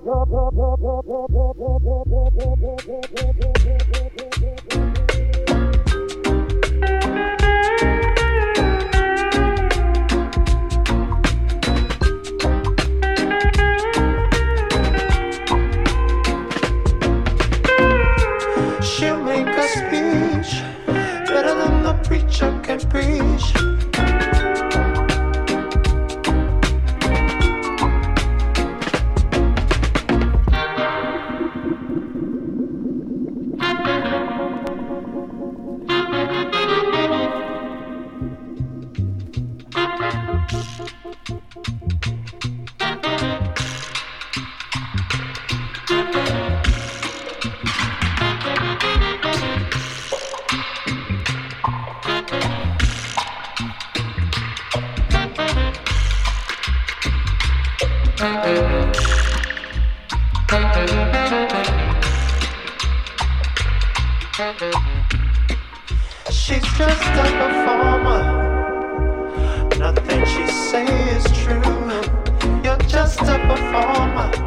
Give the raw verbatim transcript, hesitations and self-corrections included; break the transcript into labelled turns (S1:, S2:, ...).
S1: She'll make a speech better than the preacher can preach. She's just a performer. Nothing she say is true. You're just a performer.